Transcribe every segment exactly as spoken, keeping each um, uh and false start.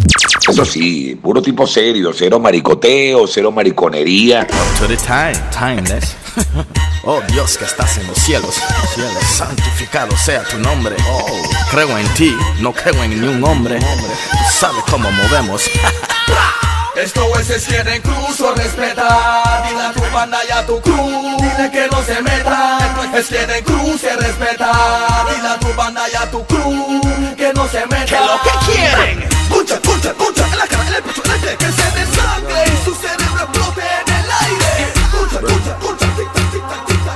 Eso sí, puro tipo serio, cero maricoteo, cero mariconería. Up to the time, timeless. Oh Dios que estás en los cielos, cielos, santificado sea tu nombre. Oh, creo en ti, no creo en ningún hombre. Tú sabes cómo movemos. Estos jueces quieren incluso respetar. Dile a tu banda y a tu crew, dile que no se metan. Estos jueces quieren incluso respetar. Dile a tu banda y a tu crew que no se metan. ¿Qué lo que quieren? Escucha, escucha, escucha, en la cara, en el pecho, en el pecho, que se desangre y su cerebro explote en el aire. Escucha, escucha, escucha, tic tac, tic tac, tic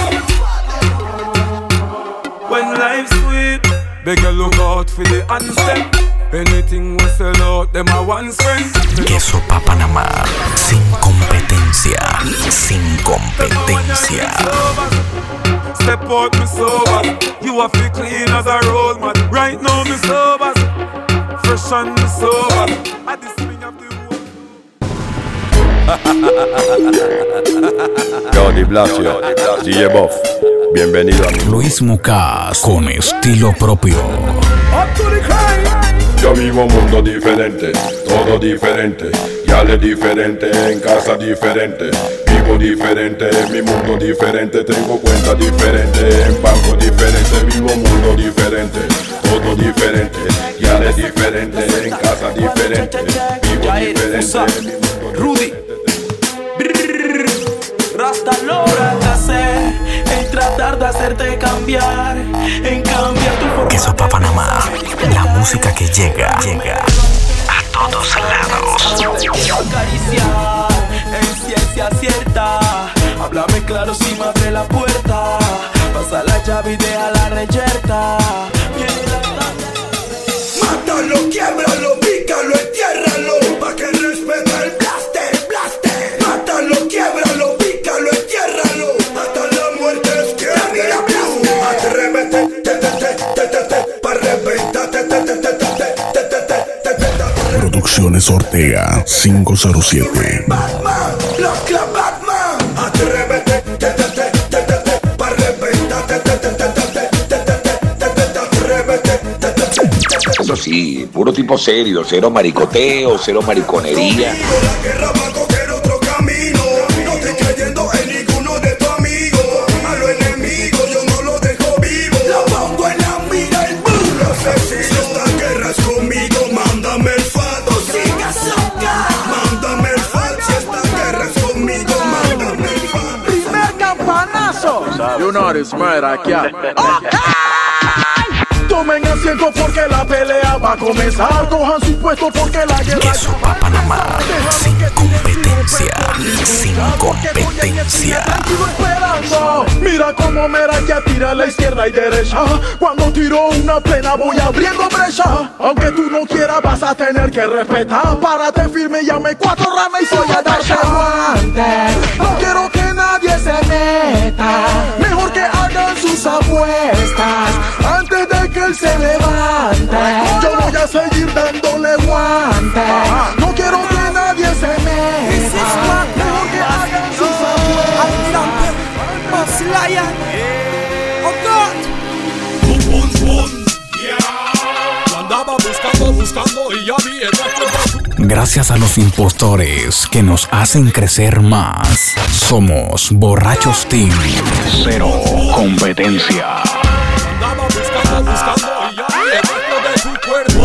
tac. When life's sweet, beg you look out for the handstand. Anything we sell out, them a one spend. Queso Pa Panamá, sin competencia, sin competencia. Step out me sober, you a fi clean as a roll mat. Right now me sober, fresh and me sober. At the swing of the Yo, Di Blasio, D J Buff, bienvenido a mi Luis Mucas con estilo propio. Yo vivo un mundo diferente, todo diferente, ya le diferente, en casa diferente, vivo diferente, en mi mundo diferente, tengo cuenta diferente, en banco diferente, vivo un mundo diferente, todo diferente, ya le diferente, en casa diferente, vivo diferente, en mi mundo Rudy. Rasta logra hacer en tratar de hacerte cambiar, en cambiar tu forma. Queso Pa Panamá, la música que llega, llega a todos lados. Te quiero acariciar en ciencia cierta. Háblame claro si me abre la puerta. Pasa la llave y deja la reyerta. Mátalo, quiebralo, pícalo, entiérralo. Pa' que respete el blaster, blaster. Mátalo, quiebralo, pícalo, entiérralo. Hasta la muerte es que atrévete, te, te, te, te, te, te, pa' reventar, te, te, te, te, te, te, te, te, te, te. Producciones Ortega cinco cero siete. Batman, los Club Batman. Atrévete, te, te, te, te, te, te, pa' reventar, te, te, te, te, te, te, te, te, te, te, atrévete, te, te, te, te. Eso sí, puro tipo serio, cero maricoteo, cero mariconería. La guerra va a coger otro camino. No estoy creyendo en ninguno de tus amigos. A los enemigos yo no los dejo vivo. Lo pongo en la mira el boom. No sé si esta guerra es conmigo. Mándame el fato. Siga soca. Mándame el fato. Si esta guerra es conmigo. Mándame el fato. Primer campanazo. You know this murder aquí. Tomen asiento porque la pelea va a comenzar. Cojan su puesto porque la guerra. Queso Pa Panamá, sin competencia, sin competencia. Mira cómo Mera que tira a la izquierda y derecha. Cuando tiro una plena voy abriendo brecha. Aunque tú no quieras vas a tener que respetar. Párate firme, llame cuatro ramas y soy a darte aguante. No quiero que nadie se meta. Mejor que hagan sus apuestas antes de que él se levante. Yo voy a seguir dándole guante. No quiero que nadie se meta. Mejor que hagan sus apuestas. Oh God. Boom, boom, boom. Yeah. Yo andaba buscando, buscando y ya vi el rastro. Gracias a los impostores que nos hacen crecer más. Somos Borrachos Team. Cero competencia. Andaba buscando, buscando y ya vi el rastro de tu cuerpo.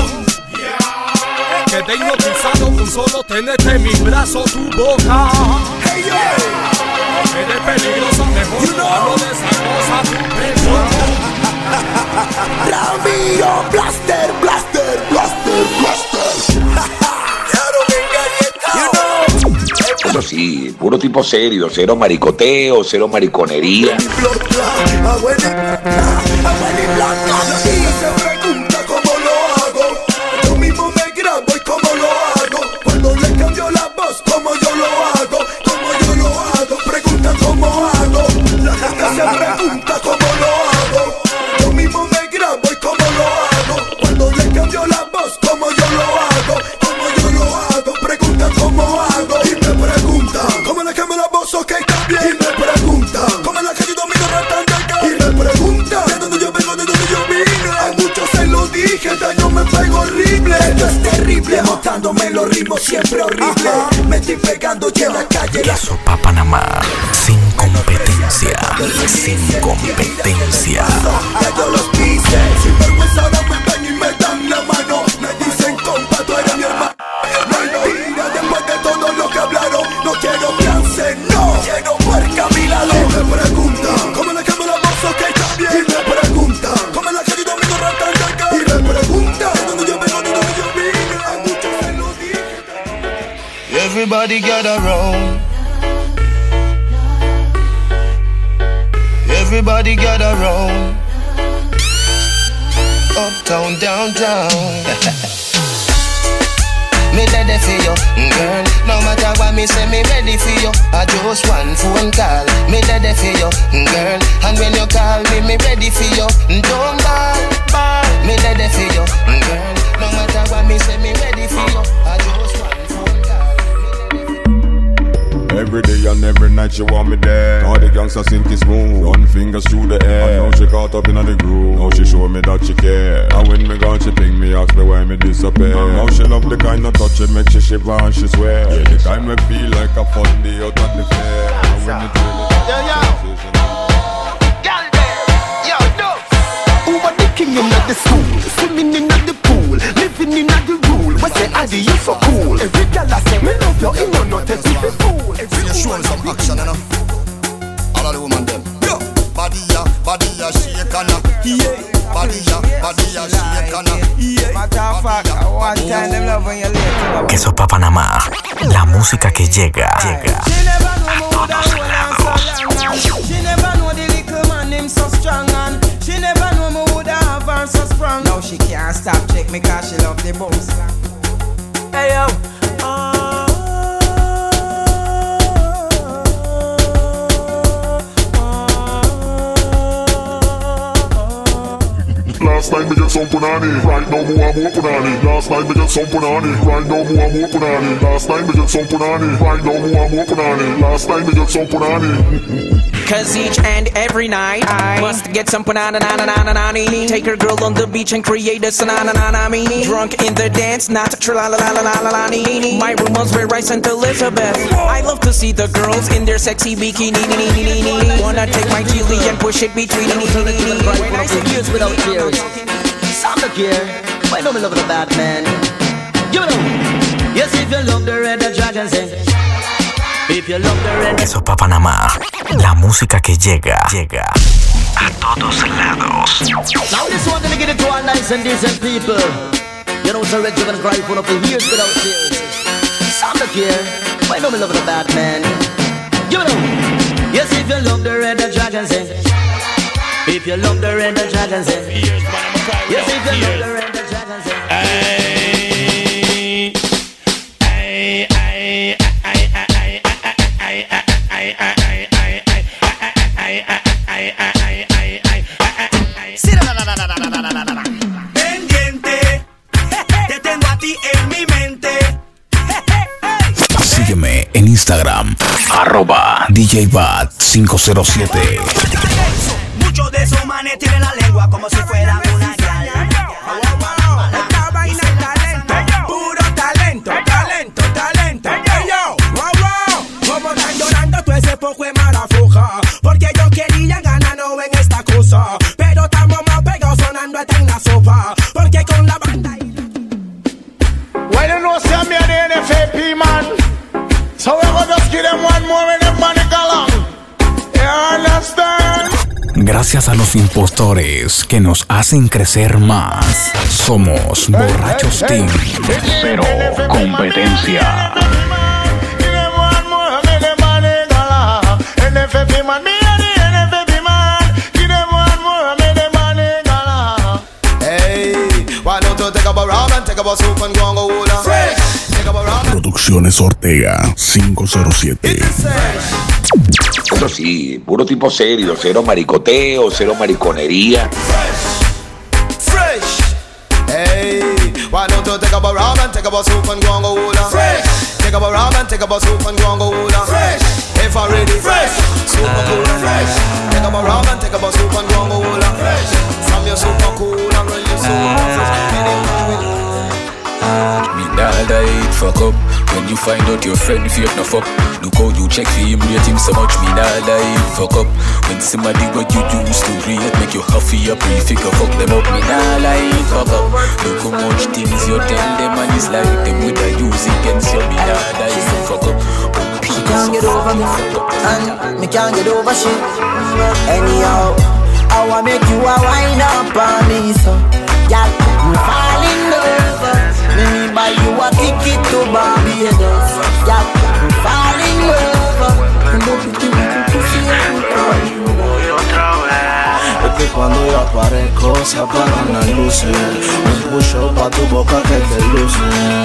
Yeah. Quedé hipnotizado con solo tenerte en mi brazo, tu boca. Hey, yeah. Eres peligrosa, mejor you know. Hablo de esa cosa, tu peso. Ramiro, blaster, blaster, blaster, blaster. Claro, venga, you know. Eso sí, puro tipo serio, cero maricoteo, cero mariconería. Y se pregunta cómo lo hago. Yo mismo me grabo y cómo lo hago. Cuando le cambio la voz, cómo yo lo hago. Cómo yo lo hago, pregunta cómo hago. La gente se pregunta cómo lo hago. Yo mismo me grabo y cómo lo hago. Cuando le cambio la voz, cómo yo lo hago. Cómo yo lo hago, pregunta cómo hago. Y me pregunta cómo le cambio la voz, ok, también. Y me pregunta cómo la que yo domino ratando. Y me pregunta Demostrándome los ritmos siempre horribles. Me estoy pegando ya en la calle. Queso pa' Panamá, sin competencia, sin competencia. Ya yo los quise, sin vergüenza ahora me ven y me dan la mano. Me dicen compa, tú eres mi hermano. No hay mentira después de todo lo que hablaron. No quiero chance, no quiero puerca a mi lado. Y me preguntan, ¿cómo le cambio la voz? Ok, también. Y me preguntan, ¿cómo le ha querido mi rata de acá? Y me preguntan, ¿de dónde yo vengo, de dónde yo vine? A muchos se lo dije. Everybody gather round. Everybody gather round. Uptown, downtown. Me ready for you, girl. No matter what me say, me ready for you. I just one phone call. Me ready for you, girl. And when you call me, me ready for you. Don't ball, ball. Me ready for you, girl. No matter what me say, me ready for you. I just one phone call. Every day and every night she want me there. All the gangsters think it's smooth. Run fingers through the air. And now she caught up in the groove. Now she show me that she care. And when me gone she ping me, ask me why me disappear. Now she love the kind of touch it make she shiver and she swear. Yeah, the kind me feel like a fun day out at the fair. And when you feel it, yo, yo. Girl there, yo, no. Who are the king in the school? Swimming in the pool, living in the rule. But say Adi, you so cool. Every girl I say me love you, you know not a stupid fool. You're showing some action, you know. All of the women them. Yo, body ya, body ya, shake and yeah. Body ya, body ya, shake and yeah. Matter of fact, one time them love when you late. Queso pa' Panamá, la música que llega, llega a todos lados. She never know the little man him so strong and she never know me woulda have her so strong. Now she can't stop check me cause she love the boss. Hey yo, uh, Last night me get some punani, right now more more punani. Last night me get some punani, right now more more punani. Last night me get some punani, right now more more punani. Last night me get some punani. Cause each and every night I must get some banana na na na na na na. Take her girl on the beach and create a sanana na na me. Drunk in the dance, not tra la la la la la la. My room was where I sent Elizabeth. I love to see the girls in their sexy bikini. Wanna take my chili and push it between. When I say years without tears, some look here. Why don't we love the bad man? You know, yes if you love the red dragon sing. If you love the red. Queso pa' Panamá, la música que llega, llega a todos lados. Now this one gonna get it to our nice and decent people. You know, so Red Dragon cry for for years without tears. Some look here. Why don't we love the bad man? You know, yes if you love the red dragon sing. If you love the red dragon sing. Yes if you love the red dragon sing. Ay, ay, ay, ay, ay. Pendiente, te tengo a ti en mi mente. Sígueme en Instagram, arroba D J Bat cinco cero siete. Muchos de esos manes tienen la lengua como si fueran una llave. Esta vaina es talento, puro talento, talento, talento. Hey yo, wow wow, como están llorando todo ese poco de marafuja. Porque ellos querían ganar no en esta cosa. Pero estamos más pegados sonando hasta en la sopa. Porque con la banda. Well, you know, see me at the N F A P, man. So we're gonna just give them one more and them money go along. You understand? Gracias a los impostores que nos hacen crecer más, somos Borrachos Team. Cero competencia. Producciones Ortega cinco cero siete. Eso sí, puro tipo serio, cero maricoteo, cero mariconería. Fresh. Hey, why don't you take up a rum and take up a soup and go and go hula? Fresh. Take up a rum and take up a soup and go and go hula. Fresh. If I'm ready, fresh. Super cool, fresh. Take up a rum and take up a soup and go and go hula. Fresh. From your super cool and really super fresh. Midal. fuck up. When you find out your friend fake no fuck. Look how you check for him, rate him so much, me nah lie, fuck up. When somebody what you used to rate make you huffy up, you figure fuck them up, me nah lie, fuck up. Look how much things you tell them and it's like them with a use against you, me nah lie, fuck up. She can't get over me, and me can't get over shit. Anyhow, I wanna make you a wind up on me, so y'all fall in love. Me buy you a ticket to Barbados. Y'all fall in love. And don't be too much to see you. Es que cuando yo aparezco se apagan las luces. Un push-up pa' tu boca que te luce.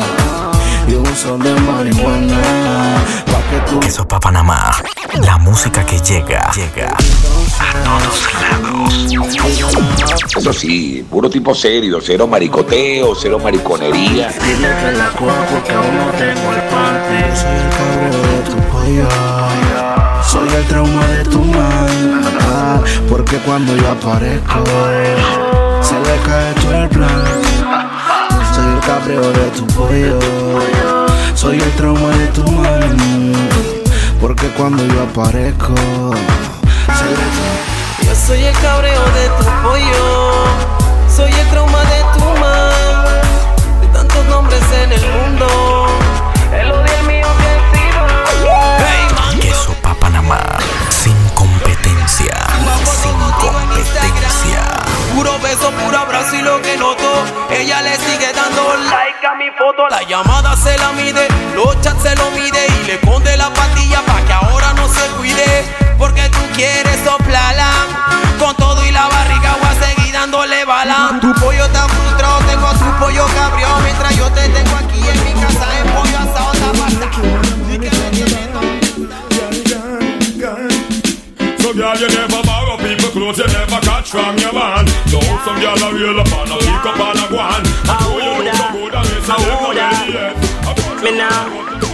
Y un son de marihuana pa' que tú... Queso pa' Panamá, la música que llega, llega a todos lados. Eso sí, puro tipo serio, cero maricoteo, cero mariconería. Dile que la cojo que aún no tengo el panty. Yo soy el cabrón de tu pollo, soy el trauma de tu maldad. Porque cuando yo aparezco se le cae todo el plan. Soy el cabreo de tu pollo, soy el trauma de tu mano. Porque cuando yo aparezco se le cae. Yo soy el cabreo de tu pollo, soy el trauma de tu man. De tantos nombres en el mundo, el odio el mío que he sido. Hey, man. Queso pa' Panamá, sin competencia, sin competencia. Puro beso, puro abrazo y lo que noto, ella le sigue dando like a mi foto. La llamada se la mide, los chats se lo mide y le esconde la patilla pa' que ahora no se cuide. Porque tú quieres soplarla, con todo y la barriga voy a seguir dándole bala. Tu pollo está frustrado, tengo a tu pollo cabreado, mientras yo te tengo aquí en mi casa en pollo asado está So girl, you never borrow people clothes, you never catch from your man. So some girl a real up and a pick up and a go on. I know you look so good and you say them not ready yet. Me now,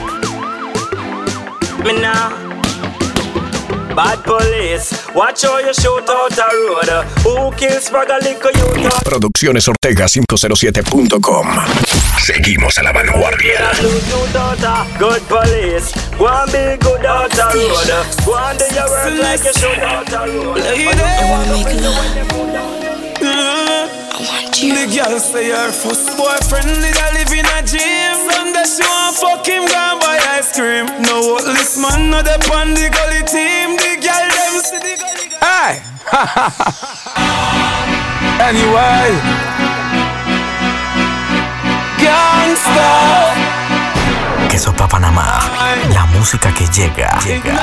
me now. Bad police, watch how you shoot out the road. Who kills Spraga Lico you? Producciones Ortega cinco cero siete punto com. Seguimos a la vanguardia. Good police, go and be good out the road. Go and do your work like you shoot out the road. I wanna make love. I want you. The girl say her first boyfriend nigga live in a gym. Sunday she want fuck him, go and buy ice cream. No what this man no dey on the gully team. The girl them see the gully. Hey, anyway, gangsta. Queso pa' Panamá, la música que llega, llega.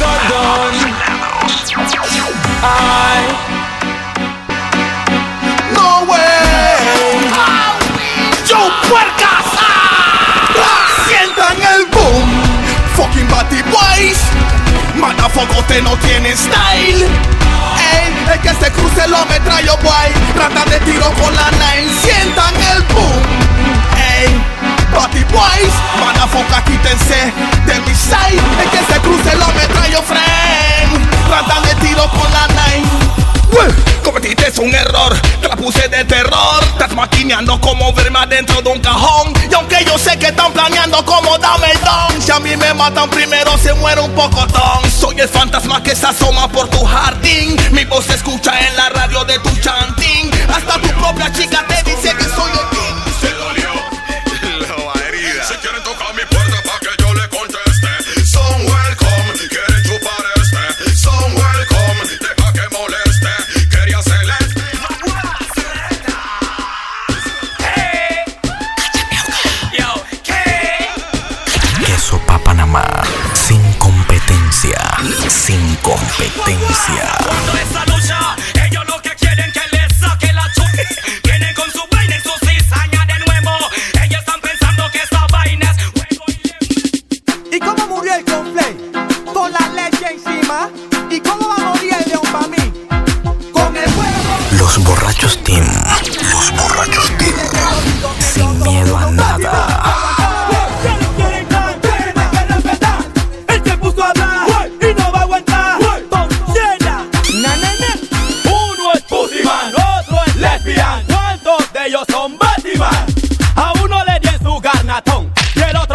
No way. Yo puercas. Sientan el boom. Fucking Batty Boys. Matafoco te no tiene style. Ey, el que se cruce lo metrallo boy. Tratan de tiro con la nine. Sientan el boom. Ey, Batty Boys. Matafoca quítense de mi side. El que se cruce lo metrallo friend. Tratan de tiro con la nine. Cometiste un error, te la puse de terror. Estás maquineando como verme adentro de un cajón. Y aunque yo sé que están planeando como dame el don, si a mí me matan primero se muere un pocotón. Soy el fantasma que se asoma por tu jardín. Mi voz se escucha en la radio de tu chantín. Hasta tu propia chica te dice que soy el king. Se dolió la herida. Si quieren tocar mi puerta pa' que yo le conteste, son welcome. Quieren chupar este, son welcome. Deja que moleste. Quería hacerle Queso pa' Panamá, sin competencia, sin competencia. Cuando esa lucha, ellos lo que quieren que les saque la chupa. Vienen con su vaina y su cizaña de nuevo. Ellos están pensando que esa vaina es huevo y ¿Y cómo murió el conflay? Con la leche encima. ¿Y cómo va a morir el león para mí? Con el huevo. Los borrachos team, los borrachos team, sin miedo a nada. Ellos son Batman. A uno le di su garnatón y el otro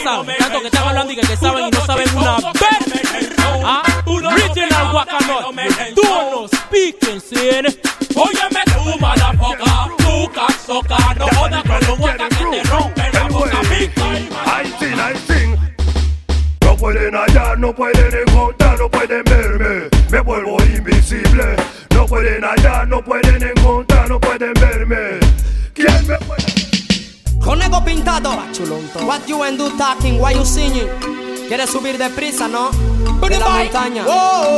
saben, tanto que están hablando y que, que saben y no saben una vez. Ah, original guacamole, tú no speaking, sin. Óyeme tú, motherfucker, tú casoca, no jodas con los guacas que te rompen la boca, pica y I sing, I sing. No pueden hallar, no pueden encontrar, no pueden verme. Me vuelvo invisible. No pueden hallar, no pueden encontrar, no pueden verme. ¿Quién me puede? Conejo pintado. What you and do talking, why you singing? ¿Quieres subir de prisa, no? De la montaña. Oh.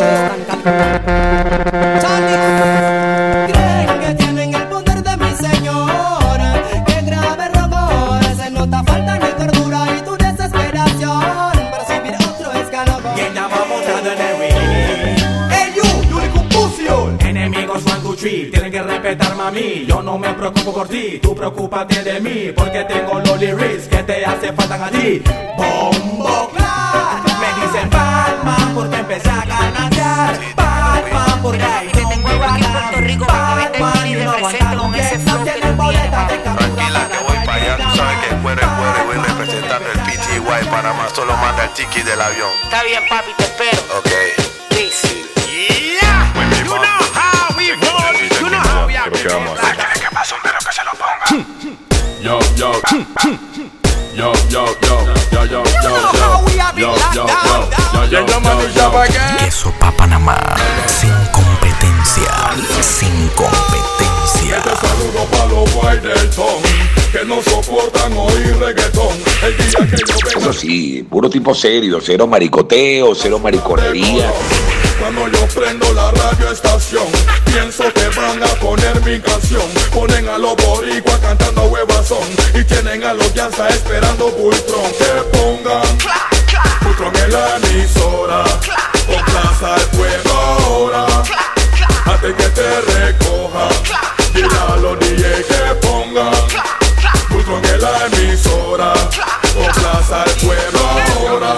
Creen que tienen el poder de mi señor. Qué grave error. Se nota falta de cordura y tu desesperación. Para subir otro escalón. Y ella va montando en el ring. Hey you, you little pussy. Enemigos one, two, three, tienen que respetarme a mí. Yo no me preocupo por ti, tú preocúpate de mí. Porque tengo los lyrics que te hace falta a ti. Bombo clap. Me dicen Batman porque empecé a gananciar. Batman porque ahí tengo Batman. Batman y no aguantaron que no tienen boleta de captura. Tranquila que voy para allá, tú sabes que fuera fuera voy representando el P T Y Panamá. Solo manda el ticket del avión. Está bien, papi, te espero. Ok. Peace. Yeah. You know how we roll. You know how we are. ¿Qué vamos a hacer? ¿Qué pasó? Pero que se lo ponga. Yo, yo, yo, yo, yo, yo, yo, yo, yo, yo, yo, yo, yo, Queso Pa' Panamá, sin competencia, sin competencia. Este saludo pa' los guaidetón, que no soportan oír reggaetón. El día que yo venga. Eso sí, puro tipo serio, cero maricoteo, cero mariconería. Cuando yo prendo la radio estación, pienso que van a poner mi canción. Ponen a los boricuas cantando a huevazón y tienen a los Yanza esperando Bultron. Que pongan Bultron en la emisora, con plaza al fuego ahora, hasta que te recoja. Dile a los D J que pongan Bultron en la emisora, con plaza al fuego ahora.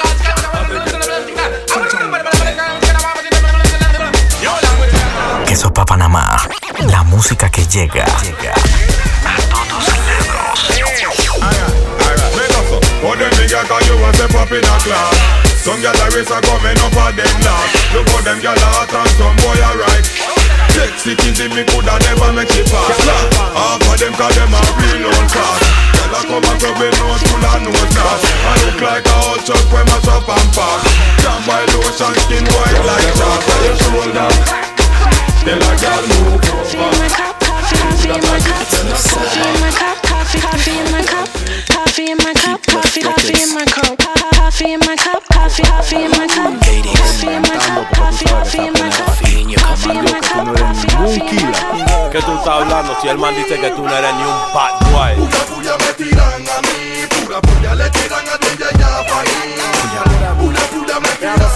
Queso Pa' Panamá, la música que llega, llega a todos lados. For them big a call you want to pop in a class. Some gyal a race a coming up a them laugh. Look how them gyal a hot and some boy a right. Sexy things in me coulda never make it pass. Half of them call them a real old class. Gyal a come and rub their nose full of nose grass. I look like a hot truck when mash up and pass. Jam by lotion, skin white like chalk. On your shoulder, tell a gyal move over. Coffee in my cup, coffee in my cup, coffee in my cup, coffee, coffee in my cup, coffee in my cup, coffee, coffee in my cup, coffee in my cup, coffee, coffee in my cup, coffee in my cup, coffee, coffee in my cup. ¿Qué tú estás hablando? Si el man dice que tú no eres ni un bad boy. Pura puya me tiran a mí, pura puya le tiran a ella ya pa' ahí. Pura puya me tiran a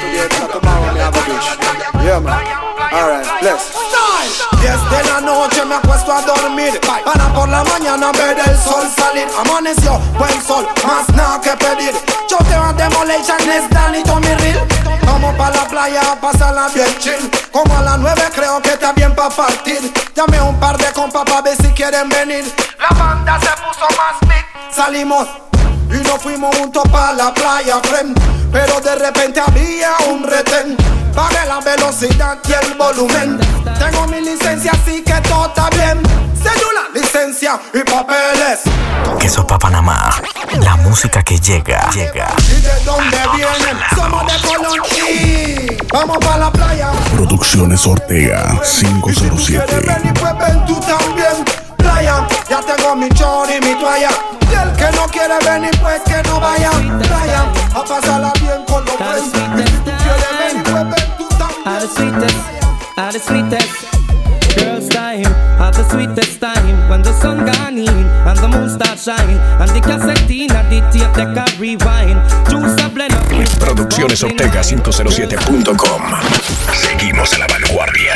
mí. Yeah, man. Alright, bless. Diez de la noche me acuesto a dormir para por la mañana ver el sol salir. Amaneció, buen sol, más nada que pedir. Yo te voy a Demolition, es Danny Tommy Real. Vamos pa' la playa a pasarla bien chill. Como a las nueve creo que está bien pa' partir. Llamé un par de compas pa' ver si quieren venir. La banda se puso más big. Salimos y nos fuimos juntos pa' la playa, friend. Pero de repente había un retén. Pagué la velocidad y el volumen. Tengo mi licencia, así que todo está bien. Cédula, licencia y papeles. Queso Pa' Panamá, la música que llega, llega. ¿Y de dónde vienen? Somos de Colón y vamos pa' la playa. Producciones Ortega cinco cero siete. Si quieres venir, pues ven tú también. Playa, ya tengo mi chor y mi toalla. Y el que no quiere venir, pues que no vaya. Playa, a pasarla bien con los friends. Si tú quieres venir, pues ven tú también. Have the sweetest, have the sweetest girls time, have the sweetest time when the sun gone in and the moon start shine and the cassette in and the tape they can rewind. Juice a blend up. Producciones Ortega cinco cero siete punto com. Seguimos a la vanguardia.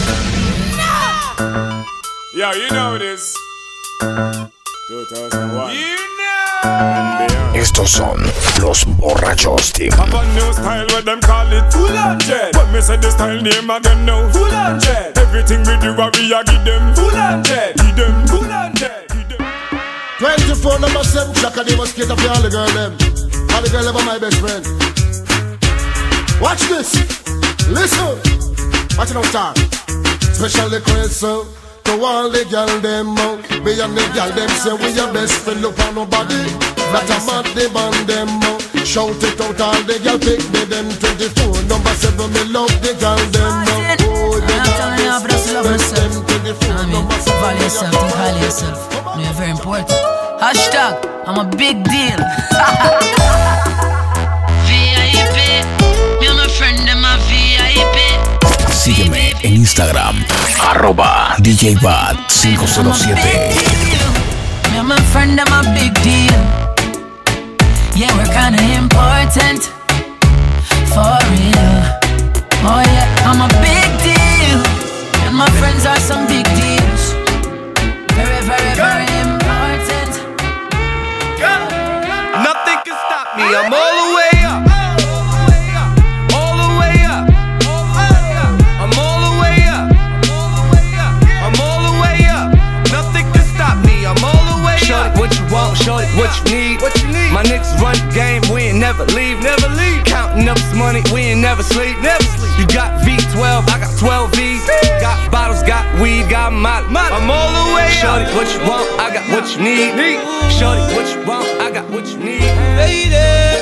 Yeah, you know this. two thousand one. You know. Estos son los borrachos team. Have a new style where them call it Full on Jet. But me say the style name again now. Full on Jet. Everything we do, we a give them Full on Jet. Give them Full on Jet. twenty-four number seven, Jack and he was scared of all the girl them. All the girl ever my best friend. Watch this, listen. Watch it now, star. Special request uh, to all the girl them. Uh, me and the girl them say we your best friend. Look on nobody, not a man the band them. Uh, shout it out, all the girl pick me them. Twenty-four number seven, me love the girl them. Uh, oh, the girl best them. Twenty-four number seven. Value yourself, think highly of yourself. No, you're very important. Hashtag, I'm a big deal. V I P, me and my friend, them a V I P. Sígueme en Instagram, arroba D J Bad cinco cero siete. Me and my friend, them a big deal. Yeah, we're kinda important. For real. Oh yeah, I'm a big deal. And my friends are some big deals. Very, very, very important. Nothing can stop me, I'm all the way up. All the way up. I'm all the way up. I'm all the way up. Nothing can stop me, I'm all the way up. Shorty, what you want, shorty, what you need. What you need. My niggas run the game, we ain't never leave. Never leave. Counting up this money, we ain't never sleep. Never sleep. You got V twelve, I got twelve V's. Got bottles, got weed, got molly. I'm all the way up. Shorty, what you want, I got what you need. Shorty, what you want, I got what you need. Lady,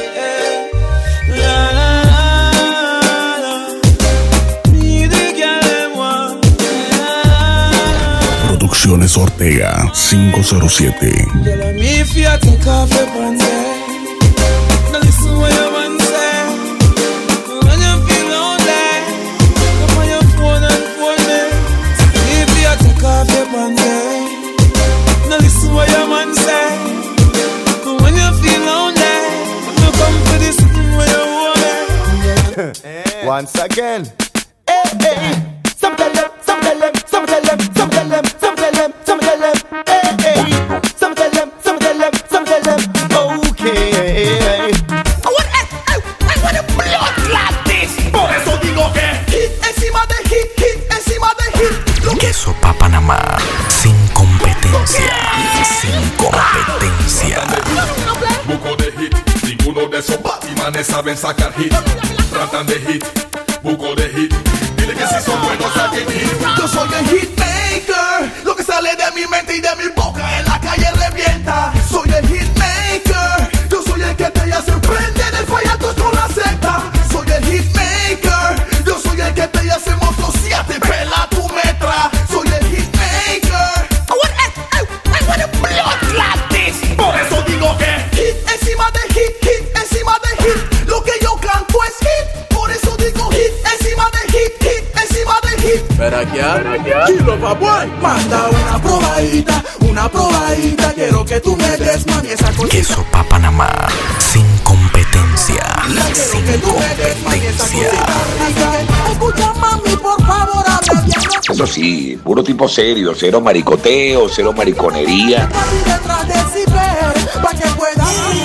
la la la la. Me the girl want. Producciones Ortega cinco cero siete. Tell me if you take off your pants. Now listen what your man say. When you feel lonely, come on your phone and phone me. If you take off your pants. Now listen what your man say. When you feel lonely, you come for this when you want it. Once again. Hey, hey. Some tell them, some tell them, some tell them, some tell them, some tell them, some tell them. Hey, hey. Some tell them, some tell them, some tell them. Okay. I want, I, I, I want a blood like this. Por eso digo que hit encima de hit, hit encima de hit. Queso pa' Panamá, sin competencia, sin competencia. Buco de hit, ninguno de esos batimanes saben sacar hit. Tratan de hit, buco de hit. Dile que si son buenos saquen hit. Yo soy el hitmaker. Lo que sale de mi mente y de mi boca en la calle revienta. Soy el hitmaker. Yo soy el que te hace prender el fallatos con la secta. Soy el hitmaker. Yo soy el que te hace motosiate, pela tu metra. Soy el hitmaker. I want, I, I, I want a blood like this. Por eso digo que hit encima de hit, hit encima de hit. Lo que yo canto es hit. Por eso digo hit encima de hit, hit encima de hit. Espera aquí, Kilo Papuay, manda una probadita, una probadita. Quiero que tú me des, mami, esa cosita. Queso pa' Panamá, sin competencia, sin competencia. Escucha, mami, por favor, habla bien. Eso sí, puro tipo serio, cero maricoteo, cero mariconería. Detrás del zipper, pa' que pueda.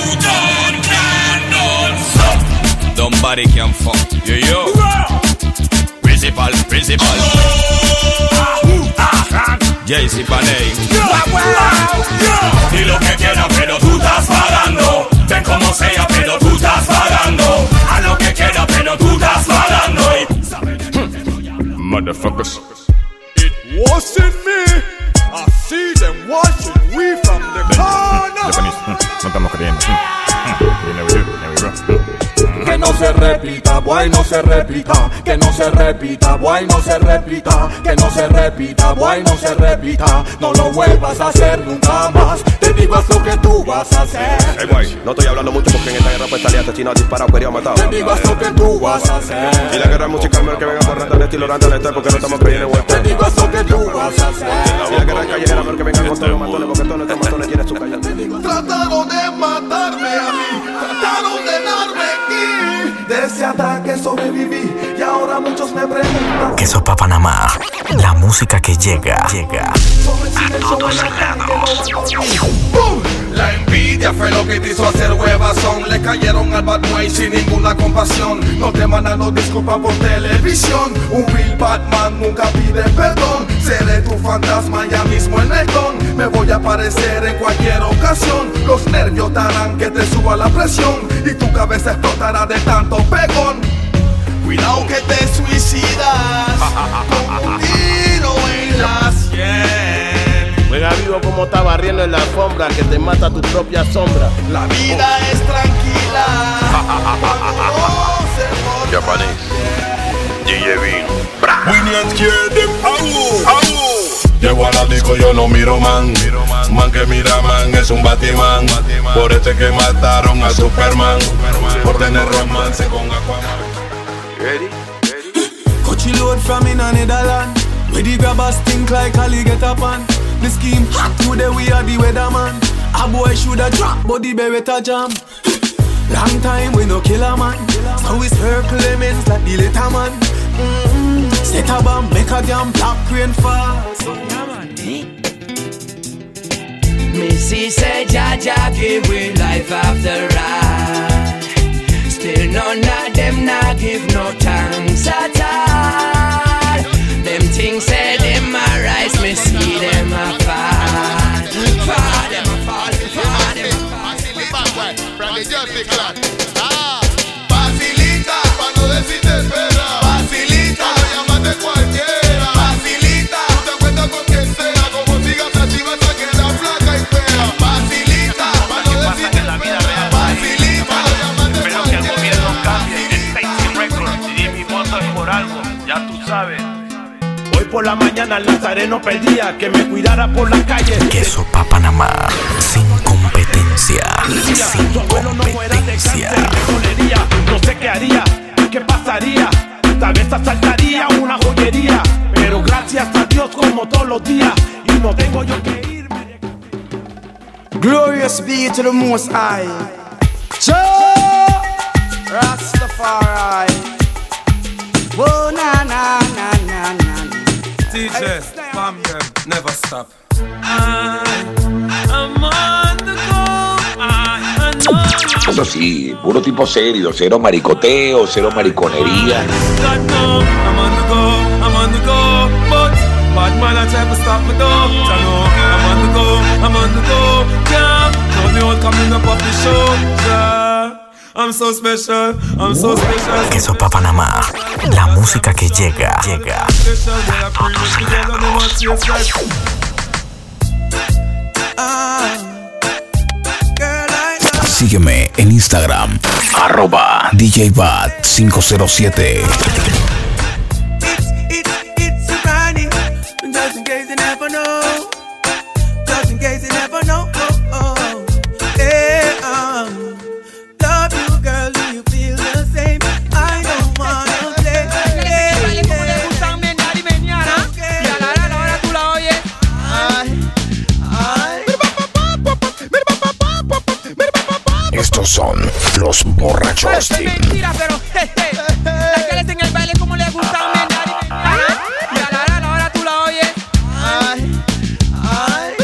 Nobody can fuck. Yo, yo. Principal, principal. J C Panay. Di lo que quieras, pero tú estás pagando. Ven como sea, pero tú estás pagando. A lo que quieras, pero tú estás pagando. Motherfuckers. It wasn't me. I see them watching we from the corner. No estamos creyendo. Que no se repita, boy, no se repita. Que no se repita, boy, no se repita. Que no se repita, boy, no se repita. No lo vuelvas a hacer nunca más. Te digo haz lo que tú vas a hacer. Hey, boy, no estoy hablando mucho porque en esta guerra pues aliado chino ha disparado, quería matar. Te digo haz lo que tú vas a hacer. Y la guerra musical mejor que venga por rata de estilo rata de este porque no estamos creyendo en Te digo haz lo que tú vas a hacer. Y la guerra callejera mejor que venga con todos los matones porque todos estos matones tienen su calle. Trataron de matarme a mí, trataron de darme aquí. De ese ataque sobreviví y ahora muchos me preguntan. Queso pa' Panamá, la música que llega, llega a todos lados. ¡Bum! La envidia fue lo que te hizo hacer huevazón? Le cayeron al bad boy sin ninguna compasión. No te mandan no disculpa por televisión. Un real Batman nunca pide perdón. Seré tu fantasma ya mismo en el don. Me voy a aparecer en cualquier ocasión. Los nervios te harán que te suba la presión y tu cabeza explotará de tanto pegón. Cuidado que te suicidas con un tiro en la sien. Juega vivo como está barriendo en la alfombra, que te mata tu propia sombra. La vida oh. es tranquila. Japanese D J Vino. We not scared them. Au, au. Llego a la disco, yo no miro man. Man que mira man es un Batman. Por este que mataron a Superman. Por tener romance con Aquaman. Ready? Coachy load from in a Netherland. Where the grabbers think like Ali get up on. The scheme hot today, we are the weatherman. A boy shoulda drop, but the beretta jam. Long time we no kill a man. So we circle lemons like the little man. Mm-hmm. Set a bomb, make a damn black rain fall. So yeah man, eh? Missy said Jaja give we life after ride. Still none of them not give no thanks at all. Them things say them a rise, me see them a fall. Fall, them a fall, fall, them a fall. Ah, facilita, pa' no decirte espera. Facilita, llámate cualquiera. Facilita, no te cuentas con quien sea. Como sigas así vas a quedar flaca y fea. Facilita, pa' no decirte espera. Facilita, llámate cualquiera. Pero que el gobierno cambie, el Safety Record. Y mi voto es por algo, ya tú sabes. Hoy por la mañana el Nazareno pedía que me cuidara por las calles. Queso pa' Panamá, sin competencia, sin competencia. No sé qué haría, qué pasaría. Tal vez asaltaría una joyería. Pero gracias a Dios como todos los días. Y no tengo yo que irme. Glorious be to the Most High. Joe Rastafari. Whoa, na na na na na. D J, bomb them, never stop. I, I'm on the go. I, I know. Eso sí, puro tipo serio, cero maricoteo, cero mariconería. God no, I'm on the go, I'm on the go, but bad man I try to stop me though. I know, I'm on the go, I'm on the go, yeah. Now me all coming up off the show, yeah. I'm so special, I'm so special. Queso pa' Panamá, la música que llega, llega a todos lados. Sígueme en Instagram, arroba D J Bat cinco cero siete. It's a Ronnie, just in case you never know. Just in case you never know. Oh, oh. Hey, um, love you, girl. Do you feel the same? I don't wanna play. Hey, como le gustan menear y menear, y a la hora, a la hora tú la oyes. Ay, ay. Estos son los borrachos Team. Mentira, pero jeje. Las que les en el baile como le gustan menear y menear, y a la hora, a la hora tú la oyes. Ay, ay.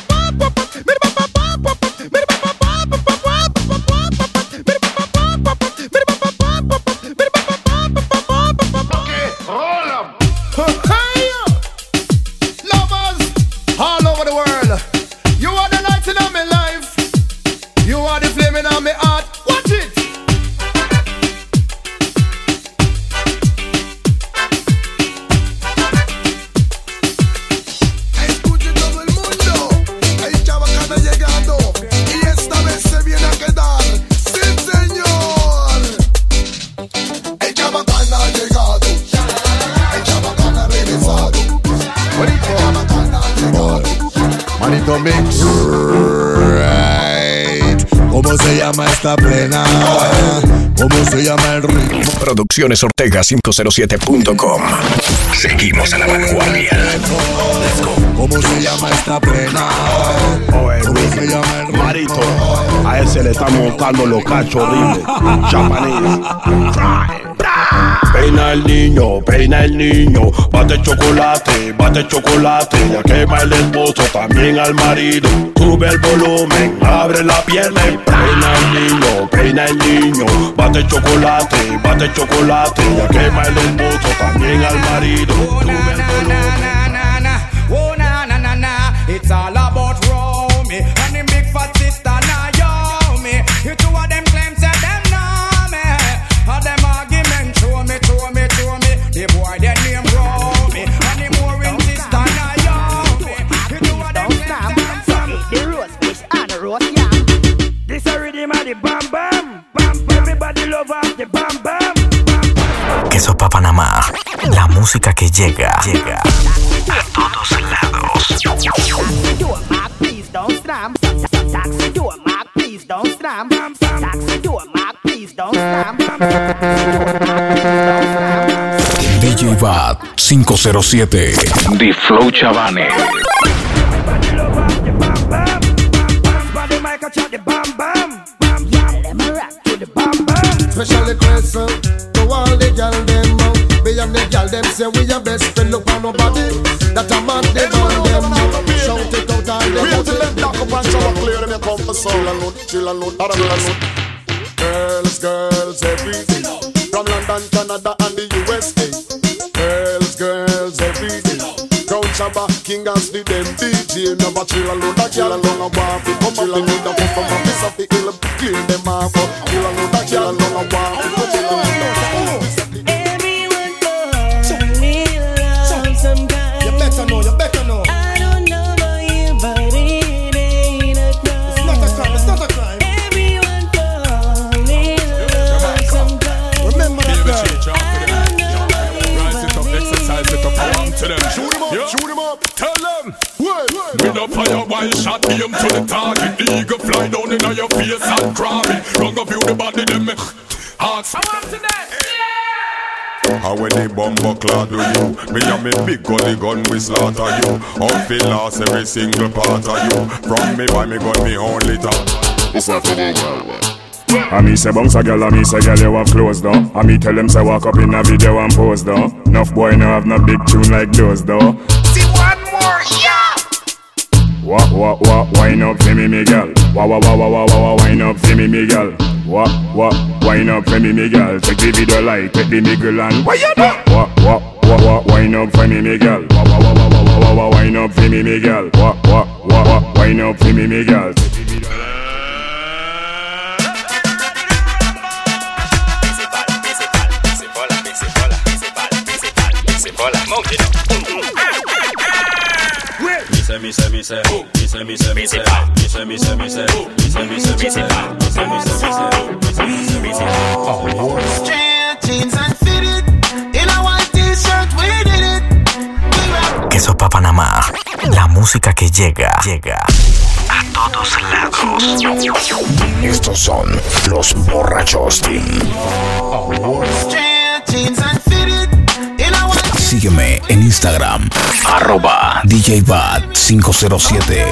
¿Cómo se llama esta plena? ¿Cómo se llama el ritmo? Producciones Ortega cinco cero siete punto com. Seguimos a la vanguardia. ¿Cómo se llama esta plena? ¿Cómo se llama el ritmo? Marito, a ese le están montando los cachos horribles. Japanese. Peina el niño, peina el niño. Bate chocolate, bate chocolate. Ya quema el esposo, también al marido. Sube el volumen, abre la pierna y peina el niño, peina el niño. Bate chocolate, bate chocolate. Ya quema el esposo, también al marido. Sube el volumen. Oh na na na na, it's all about Romy and the big fat sister Naomi. You two of them claims that them know me. All them argument show me, show me, show me. The boy that name Romy and the more in sister Naomi. You two of them claims that them know me. The roast fish and the roast yam. This a rhythm of the bam bam, bam bam. Everybody love off the bam bam. Queso Pa Panamá, la música que llega, llega a todos lados. Taxi door, Mark, please don't slam. Taxi door, Mark, please don't slam. Taxi door, Mark, please don't slam. D J Bad cinco cero siete, The Flow Chavane. Special request to all the gyal dem. Me and the gyal dem say we your best friend. Look for nobody that a man dem on them. Shout it out all them. Wait till them talk up and show clear them. You come for soul and load, chill and load, and load. Girls, girls, everything from London, Canada, and the U S A. Girls, girls, everything. Crown Shabba, King as the dem D J. Never chill and load, chill and load. Come up with the come from a piece of the hill, clean them off. Chill and load, chill and load. Chill and load. You better know, you better know. I don't know about you, but it ain't a crime. It's not a crime, it's not a crime. Everyone fall in love sometime. Remember that girl. Rise it up, exercise it up, I want to them. Shoot him up, yeah. Shoot him up. Tell them. With a fire, one shot, aim to the target. The eagle fly down in your face and grab it. Run up you the body, them hearts. I want to that. How when the bomber clad do you? Me and me big gully gun we slaughter you. Out fi lost every single part of you. From me buy me gun me only top. It's not for the girl. I me say bounce a girl, I me say girl you have clothes though. I me tell them say walk up in a video and pose though. Enough boy no have no big tune like those though. See one more, yeah. Wah wah wah, wine up for me, me girl. Wah wah wah wah wah wah, wine up for me, me girl. Wah wah, wine up for me, me girl. Take the video light, take the niggle and why you do? Wah wah wah wah, wine up for me, me girl. Wah wah wah wah wah wah wah, wine up for me, me girl. Wah wah wah wah, wine up for me, me girl. Me say, me say, me say, me say, me say, me say, me say, me say, me say, me say, me say, me say, me say, me say, me say, Straight jeans and fitted in a white t-shirt, we did it. Queso Pa Panamá, la música que llega, llega a todos lados. Estos son los borrachos team. Straight jeans and fitted in a white. Sígueme en Instagram, arroba D J Bad cinco cero siete.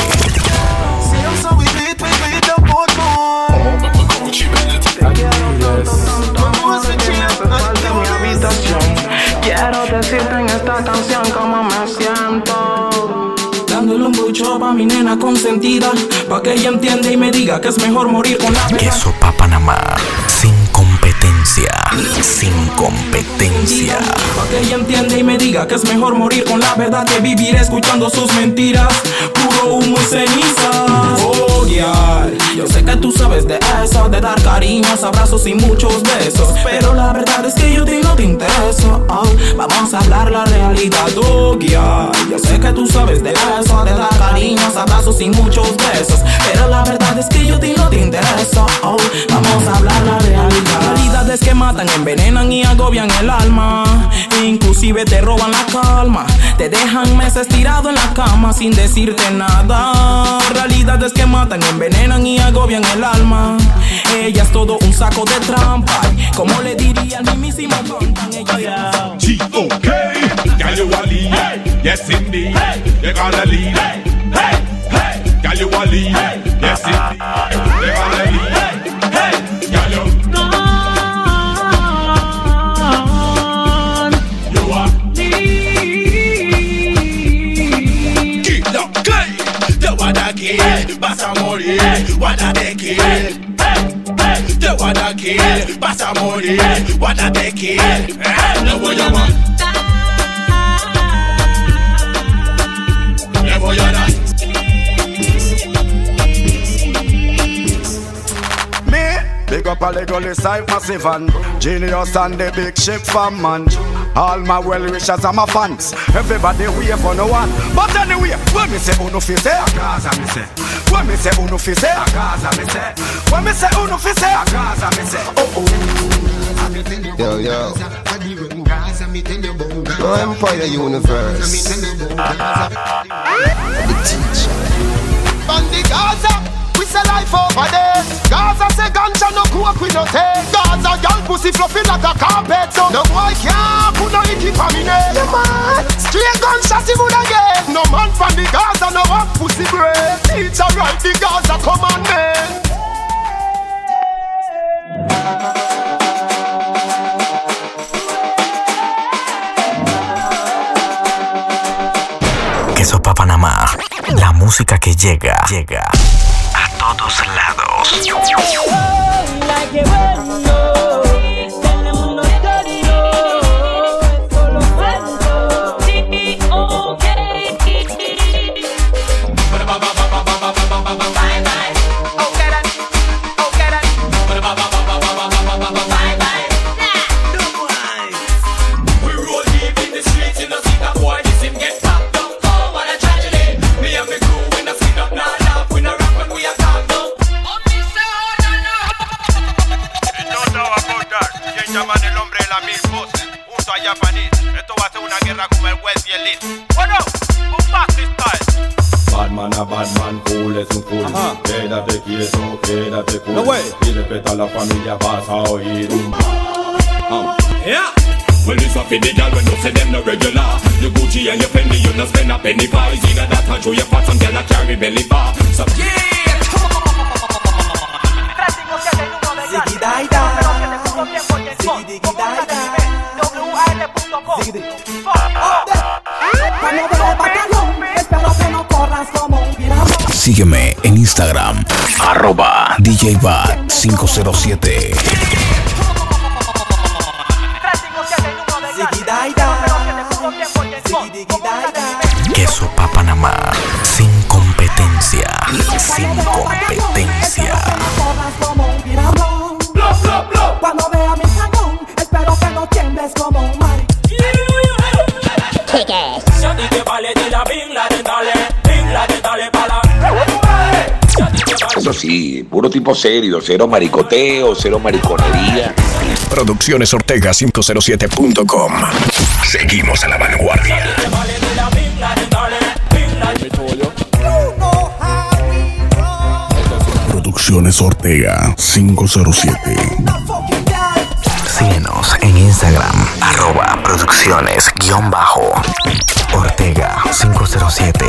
Quiero decirte en esta canción cómo me siento. Dándole un bucho pa' mi nena consentida, pa' que ella entienda y me diga que es mejor morir con la verdad. Queso Pa Panamá, sin competencia, sin competencia. Pa' que ella entienda y me diga que es mejor morir con la verdad que vivir escuchando sus mentiras. Puro humo y cenizas. Oh, yeah. Yo sé que tú sabes de eso, de dar cariños, abrazos y muchos besos, pero la verdad es que yo a ti no te intereso. Oh, vamos a hablar la realidad, oh, yeah. Yo sé que tú sabes de eso, de dar cariños, abrazos y muchos besos, pero la verdad es que yo a ti no te intereso. Oh, vamos a hablar la realidad. Realidades que matan, envenenan y agobian el alma, inclusive te roban la calma, te dejan meses tirado en la cama sin decirte nada. Realidades que matan, envenenan y agobian el alma. Ella es todo un saco de trampa, como le diría al mismísimo Tontan. Ella G O K, girl you a lead, yes indeed, you gonna lead, hey, hey, girl you a lead, yes indeed, you gonna lead, hey, girl you. kill, vas a morir. Wanna te kill, te wanna kill, vas a morir. Wanna te kill, le voy a matar. Le voy a dar. Big up a Legolas, I'm massive and genius and the big ship fan man. All my well wishers and my fans. Everybody wait for no one. But anyway, when me say uno fi say, a Gaza me say. When me say uno fi say, a Gaza me say. When me say uno fi say, a Gaza me say. Oh oh. Yo yo. No Empire Universe. The teacher. Bandi Gaza. We say life over there. Gaza say ganja no coke we no take. Gaza girl pussy fluffy like a carpet. So no boy can't put no icky for me name. Yeah man, straight gunshot he would get. No man from the Gaza no up pussy break. Teacher write the Gaza commandment. Queso Pa Panamá, la música que llega, llega a todos lados. Llaman el hombre de las mil voces, junto a Japanese. Esto va a ser una guerra como el West y el East. Bueno, un Basti style. Batman a Batman, cool es un cool. Quédate quieto, quédate cool. No way. Y respeta a la familia, vas a oír un um. Yeah. Well, it's a for the girl when you say them no regular. You Gucci and your Fendi, you no spend a penny for. It's either that or show your fat, some girl a carry belly bar. So yeah, come on. Ziggy die die. Ziggy diggy die die. W A L punto com. Ziggy diggy. Sígueme en Instagram, arroba D J Bat cinco cero siete. Queso Pa Panamá, sin competencia, sin competencia. Cuando vea mi cañón, espero que no tiembles como un mar. Ya di que vale de la bingla de dale, bingla de dale para. Eso sí, puro tipo serio, cero maricoteo, cero mariconería. Producciones Ortega cinco cero siete punto com. Seguimos a la vanguardia. Producciones Ortega cinco cero siete. Síguenos en Instagram, arroba producciones guión bajo Ortega cinco cero siete.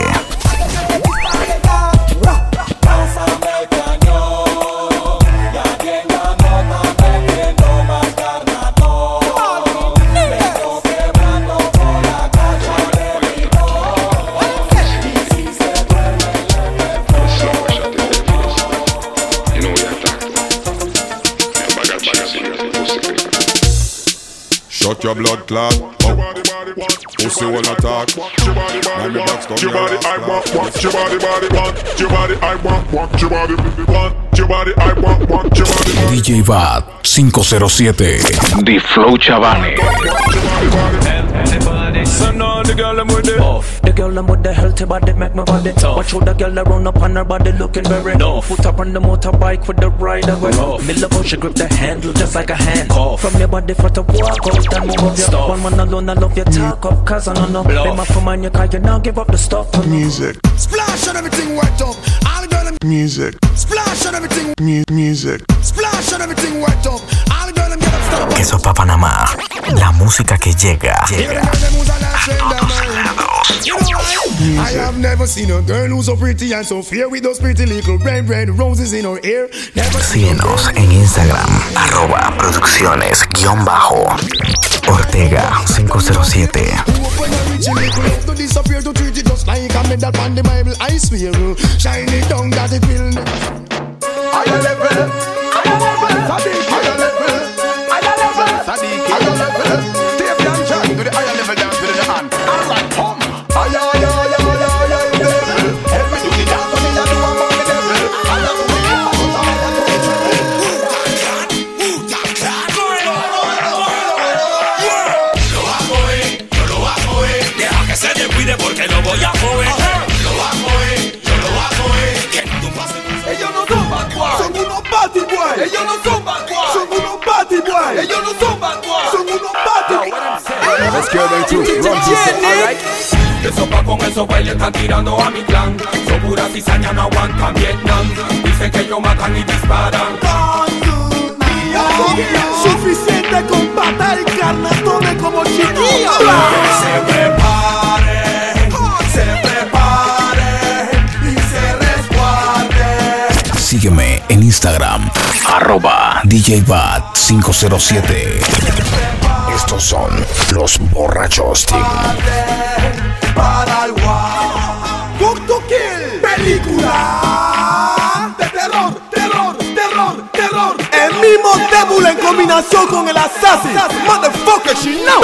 Shut your blood clot up. Pussy wanna talk. Now me box down your body, I want, want your body, body, want your body, I want, want your body, want your body, I want, want your body. D J Bat cinco cero siete. The Flow Chavane. So now the girl I'm with it off. The girl I'm with the healthy body make my body tough. Watch how the girl around up on her body looking very rough. Put up on the motorbike with the rider way rough. Me love how she grip the handle just like a hand. Cough. From your body for to walk out and move up your stuff. One man alone I love your talk up cause I don't know. Be my for man you cause you now give up the stuff. Music. Splash on everything wet up. All the girl Music. Splash on everything. Mu music. Splash on everything wet up. All the girl get up stop. Queso Pa Panamá, la música que llega, llega a todos lados. You know I, I have never seen a girl who's so pretty and so fair with those pretty little red, red roses in her hair. Never Síguenos en Instagram, arroba producciones guión bajo Ortega cinco cero siete. Higher level, higher level, Sadiq, higher level, higher level, Sadiq, higher level. Stay down, John, to the higher level dance with the hand. Alright, come. Higher, higher, higher, higher, higher level. Every do the dance, me a do among the devil. I love the way you pass it, I love the way you do Lo hago, eh, yo lo hago, eh. Deja que se descuide porque lo voy a joder. Lo hago, eh, yo lo hago, eh. Que tú pases. Ellos no son bad boys, son unos party boys. Ellos no son bad boys, son unos party boys. Ellos no son bad boys, son unos party boys. Let's get into it. Run this, alright. De sopa con esos bailes están tirando a mi clan. Son puras cizañas, no aguantan Vietnam. Dicen que ellos matan y disparan. Suficiente con patar y carnatones como chiquillos. Se preparen, se preparen y se resguarden. Sígueme en Instagram, arroba D J Bat cinco cero siete. Estos son los Borrachos Team. Para el wow. Book to Kill. Película de terror, terror, terror, terror. El mismo Devil en combinación con el Assassin. Motherfucker, she know.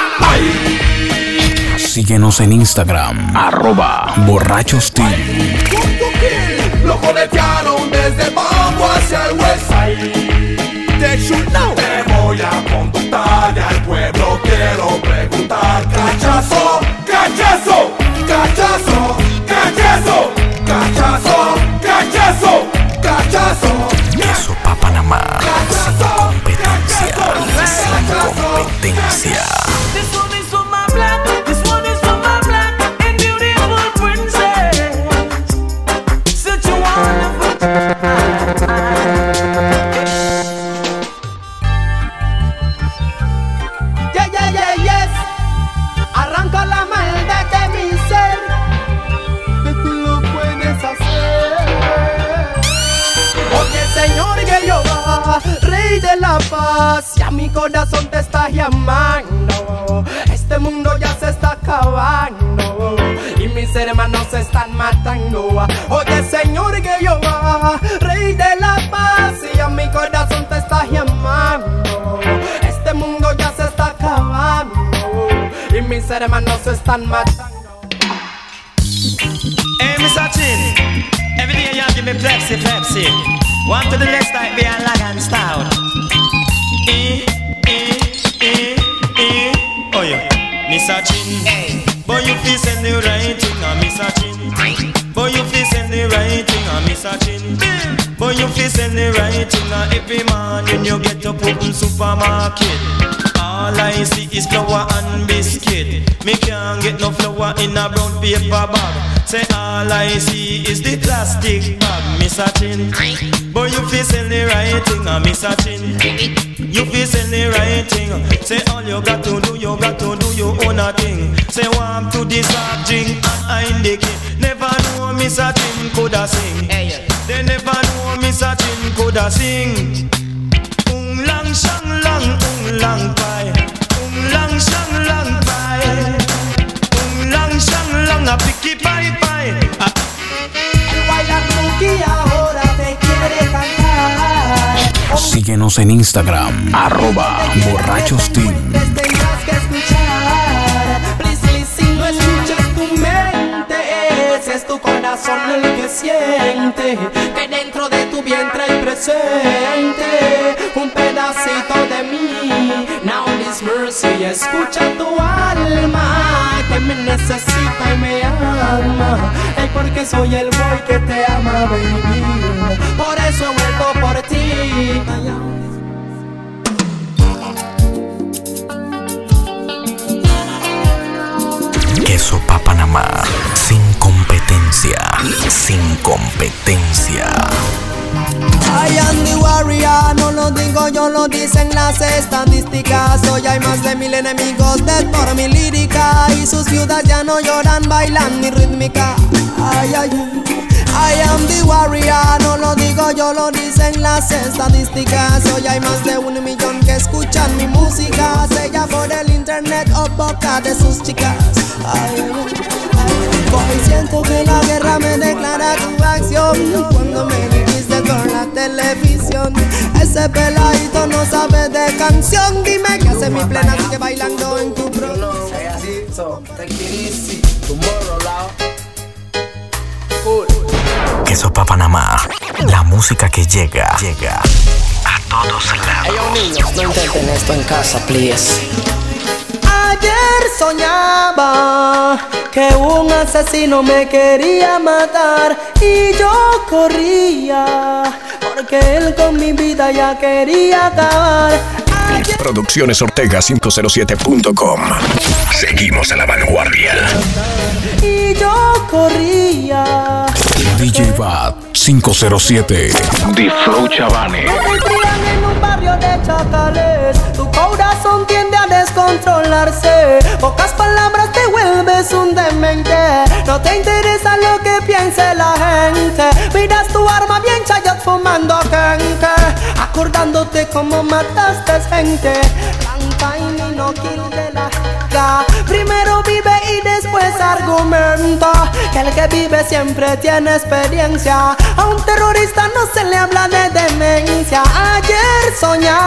Síguenos en Instagram, arroba Borrachos Team. Book to Kill. Lo conetearon desde Bambo hacia el West Side. They should know. Te voy a conductar y al pueblo quiero preguntar. Cachazo, cachazo, cachazo, cachazo, cachazo, cachazo, cachazo. Queso pa' Panamá, sin competencia, sin competencia. This one is for my black, this one is for my black and beautiful princess. Such a wonderful. Yeah, yeah, yeah, yes. Arranca la maldad de mi ser, que tú lo puedes hacer. Oye, Señor Jehová, Rey de la paz, ya mi corazón te está llamando. Este mundo ya se está acabando y mis hermanos se están matando. Oye, Señor Jehová, Rey de la paz, ya mi corazón te está llamando. Este mundo ya se está acabando y mis hermanos se están matando. Hey, Mister Chin, every day you give me Pepsi, Pepsi. One to the left side behind lag and stout. Eh, eh, eh, eh. Oh yeah, Mister Chin. Hey. Boy, you feel send the right thing on Mister Chin. Boy, you feel send the right thing on Mister Chin. Boy, you feel send the right thing on every morning you get up open supermarket. All I see is flour and biscuit. Me can't get no flour in a brown paper bag. Say all I see is the plastic bag, Mister Chin. Boy, you feel sell the right thing, uh, Mister Chin. You feel sell the right thing. Say all you got to do, you got to do your own a thing. Say warm to the soft drink and I indicate. Never know Mister Chin coulda sing. They never know Mister Chin coulda sing. Ung lang shang lang, ung lang pai. Ung lang shang lang pai. Ung lang shang lang a picky pai pai. El bailar monkey ahora te quiere cantar. Síguenos en Instagram, arroba Borrachos Team. Tendrás que escuchar. Please listen, no escuches tu mente. Ese es tu corazón el que siente que dentro de tu vientre hay presente un pedacito de mí. Now this mercy, escucha tu alma que me necesita y me ama. Ey, porque soy el boy que te ama, baby. Por eso he vuelto por ti. Queso pa' Panamá, sin competencia, sin competencia. I am the warrior, no lo digo yo, lo dicen las estadísticas. Hoy hay más de mil enemigos dead por mi lírica y sus viudas ya no lloran, bailan mi rítmica. Ay, ay, ay. I am the warrior, no lo digo yo, lo dicen dicen las estadísticas. Hoy hay más de un millón que escuchan mi música, sea por el internet o boca de sus chicas. Ay, ay, hoy siento que la guerra me declara tu acción cuando me dijiste por la televisión. Ese peladito no sabe de canción. Dime qué hace mi plena que bailando en tu pro. So, take it easy. Tomorrow, loud. Cool. Quesopa Panamá, la música que llega, llega a todos lados. Hey, yo, niños, no intenten esto en casa, please. Ayer soñaba que un asesino me quería matar y yo corría porque él con mi vida ya quería acabar. Ayer... Producciones Ortega cinco cero siete punto com. Seguimos a la vanguardia. Y yo corría. D J Bad cinco cero siete. The Flow Chavane. En un barrio de chacales, tu corazón tiende a descontrolarse. Pocas palabras te vuelves un demente. No te interesa lo que piense la gente. Miras tu arma bien chayot fumando kenke, acordándote cómo mataste gente. Long time y no kill de la ga. Primero vive y después argumenta que el que vive siempre tiene experiencia. A un terrorista no se le habla de demencia. Ayer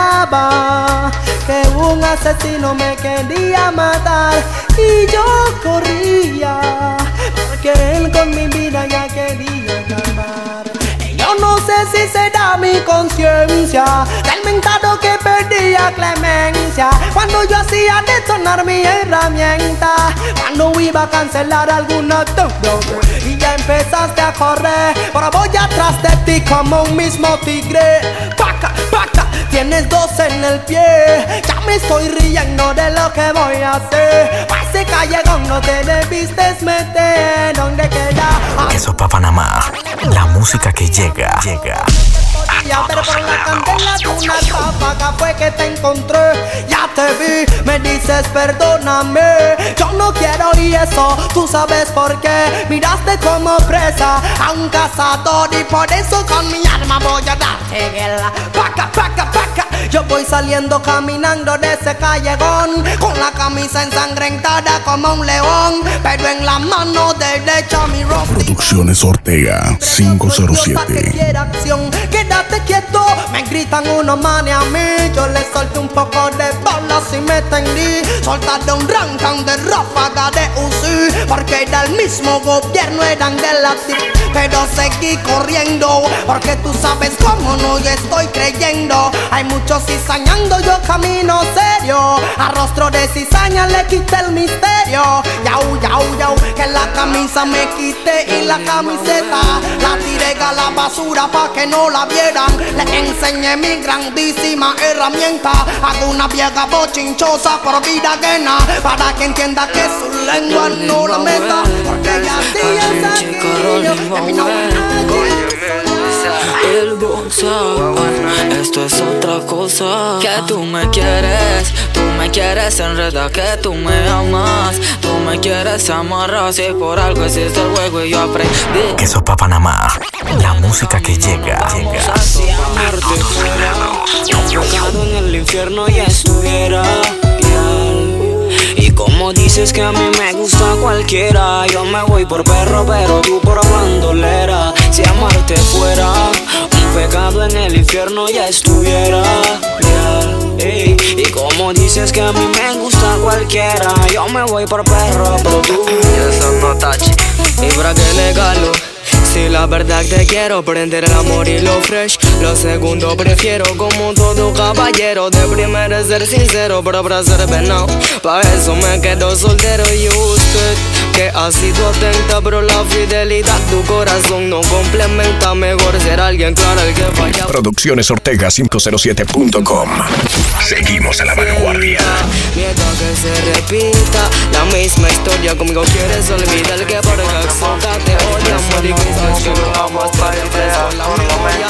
soñaba que un asesino me quería matar y yo corría porque él con mi vida ya quería acabar. Yo no sé si será mi conciencia del mentado que perdía clemencia cuando yo hacía detonar mi herramienta, cuando iba a cancelar alguna deuda y ya empezaste a correr. Ahora voy atrás de ti como un mismo tigre. Paca, paca, tienes dos en el pie. Ya me estoy riendo de lo que voy a hacer. Pa' ese callejón no te debiste meter. ¿Dónde queda? Quesopa Panamá, la música que llega, llega a pero todos por la lados. candela de una ráfaga fue que te encontré. Ya te vi, me dices perdóname. Yo no quiero y eso, tú sabes por qué. Miraste como presa a un cazador y por eso con mi arma voy a darte guerra. Paca, paca, paca. Yo voy saliendo caminando de ese callejón con la camisa ensangrentada como un león, pero en la mano derecha mi rostro. Producciones Ortega cinco cero siete. Quédate quieto, me gritan unos manes a mí. Yo les solté un poco de bolas y me tendí. Soltaron un rancan de ráfaga de U C I, porque era el mismo gobierno, eran de la T I C. Pero seguí corriendo, porque tú sabes cómo no yo estoy creyendo. Hay muchos cizañando, yo camino serio. A rostro de cizaña le quité el misterio. Yau, yau, yau, que la camisa me quité y la camiseta la tiré a la basura pa' que no la vieran. Le enseñé mi grandísima herramienta. Hago una vieja bochinchosa por vida ajena, para que entienda que su lengua no la meta, porque ya días aquí el boxeo, esto es otra cosa. Que tú me quieres, tú me quieres enredar, que tú me amas, tú me quieres amarrar. Si por algo existe el juego y yo aprendí. Quesopa Panamá, la música que llega, llega a todos lados. Enfocado en el infierno y estuviera. Y como dices que a mí me gusta cualquiera, yo me voy por perro, pero tú por bandolera. Si amarte fuera un pecado, en el infierno ya estuviera. Yeah. Ey. Y como dices que a mí me gusta cualquiera, yo me voy por perro, pero tú. Eso no tachi. Y para que legalo. Si la verdad te quiero, prender el amor y lo fresh. Lo segundo prefiero, como todo caballero. De primero es ser sincero, pero para ser venado, pa' eso me quedo soltero. Y usted, que ha sido atenta, pero la fidelidad tu corazón no complementa. Mejor ser alguien claro el que falla. Producciones Ortega cinco cero siete punto com. Seguimos a la vanguardia. Miedo a que se repita la misma historia. Conmigo quieres olvidar que por Jackson te odia. Morir que lo amas para entrar con la memoria.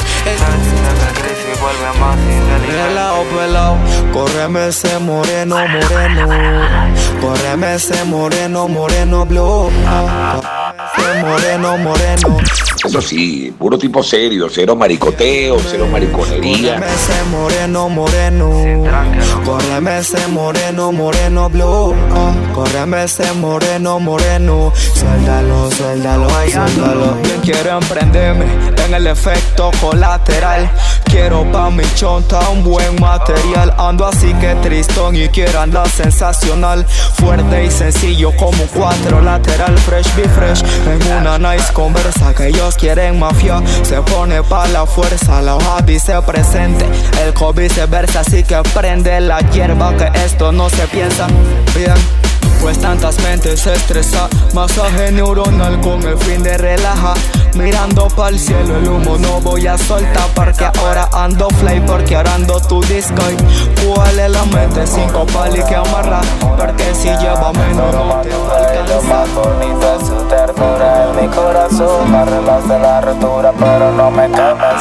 Pelao, pelao, córreme ese moreno, moreno. Córreme ese moreno, moreno blue. Ese moreno, moreno. Eso sí, puro tipo serio, cero maricoteo, cero mariconería. Córreme ese moreno, moreno. Córreme ese moreno, moreno blue. Oh, córreme ese moreno, moreno. Suéltalo, suéltalo, suéltalo. Quien quiere emprenderme en el efecto colateral. Quiero pa' mi chonta un buen material. Ando así que tristón y quiero andar sensacional. Fuerte y sencillo como un cuatro lateral. Fresh be fresh en una nice conversa. Que ellos quieren mafia, se pone pa' la fuerza. La hoja dice presente, el co viceversa. Así que prende la hierba que esto no se piensa bien. Pues tantas mentes se estresa. Masaje neuronal con el fin de relajar. Mirando pa'l cielo el humo no voy a soltar. Porque ahora ando fly, porque ahora ando tu disco. ¿Cuál es la mente? Cinco pali que amarrar. Porque si lleva menos no te va a alcanzar. Lo más bonito es su ternura en mi corazón. Arreglaste la rotura pero no me camas.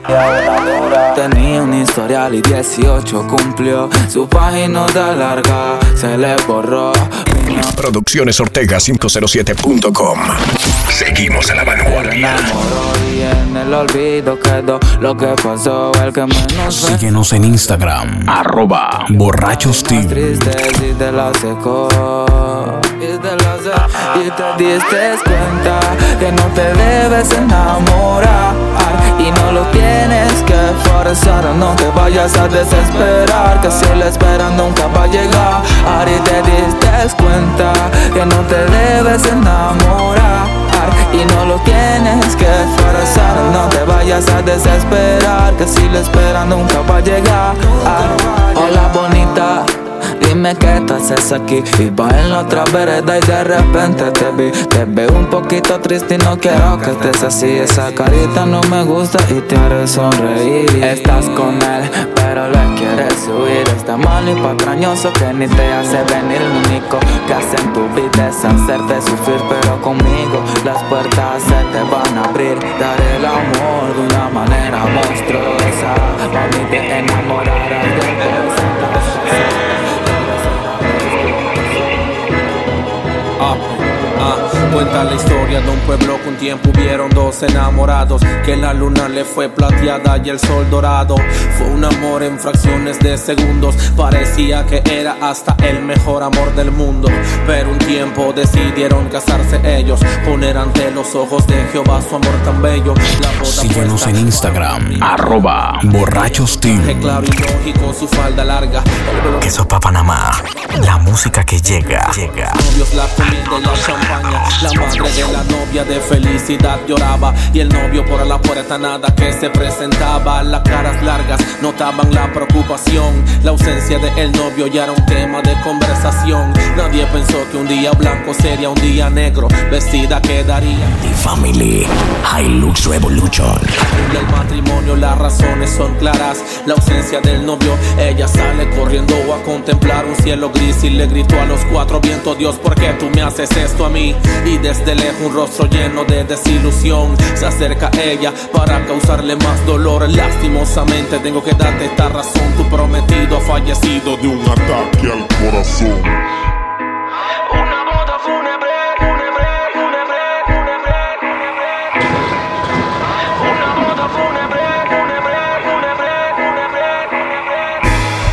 Tenía un historial y dieciocho cumplió. Su página de larga se le borró. Producciones Ortega cinco cero siete punto com. Seguimos a la vanguardia. Y en el olvido quedó lo que pasó. El que menos síguenos en Instagram, arroba borrachos team. Y te la secó. Y te la secó. Y te diste cuenta que no te debes enamorar. Y no lo tienes que forzar. No te vayas a desesperar. Que si la espera nunca va a llegar. Y te diste cuenta que no te debes enamorar. Y no lo tienes que forzar. No te vayas a desesperar. Que si la espera nunca va a llegar. Hola bonita, dime qué te haces aquí. Iba en la otra vereda y de repente te vi. Te veo un poquito triste y no quiero que estés así. Esa carita no me gusta y te haré sonreír. Estás con él, pero le quieres huir. Está mal y patrañoso que ni te hace venir. Lo único que hace en tu vida es hacerte sufrir. Pero conmigo las puertas se te van a abrir. Daré el amor de una manera monstruosa. Mami, te enamorarás de esa. Ah, ah, cuenta la historia de un pueblo que un tiempo hubieron dos enamorados. Que la luna le fue plateada y el sol dorado. Fue un amor en fracciones de segundos. Parecía que era hasta el mejor amor del mundo. Pero un tiempo decidieron casarse ellos. Poner ante los ojos de Jehová su amor tan bello. Síguenos en Instagram, arroba borrachos team. Claro y lógico, su falda larga. Queso Pa Panamá, la música que llega, llega. Novios, la comida y la champaña. La madre de la novia de felicidad lloraba. Y el novio por la puerta nada que se presentaba. Las caras largas notaban la preocupación. La ausencia de el novio ya era un tema de conversación. Nadie pensó que un día blanco sería un día negro. Vestida quedaría The Family Hilux Revolution. El matrimonio, las razones son claras. La ausencia del novio, ella sale corriendo a contemplar un cielo gris. Y le gritó a los cuatro vientos: Dios, ¿por qué tú me haces esto a mí? Y desde lejos un rostro lleno de desilusión se acerca a ella para causarle más dolor. Lastimosamente tengo que darte esta razón. Tu prometido ha fallecido de un ataque al corazón. Una boda fúnebre, fúnebre, fúnebre, fúnebre, fúnebre. Una boda fúnebre, fúnebre, fúnebre, fúnebre, fúnebre.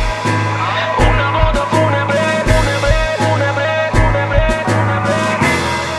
Una boda fúnebre, fúnebre, fúnebre, fúnebre, fúnebre.